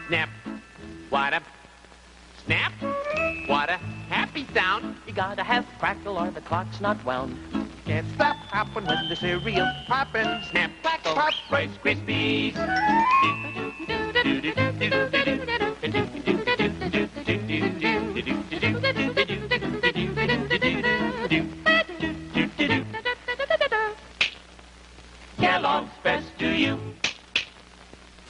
snap. What a snap. What a happy sound. You gotta have crackle or the clock's not wound. Can't stop hopping when the cereal poppin'. Snap, crackle, pop, Rice Krispies.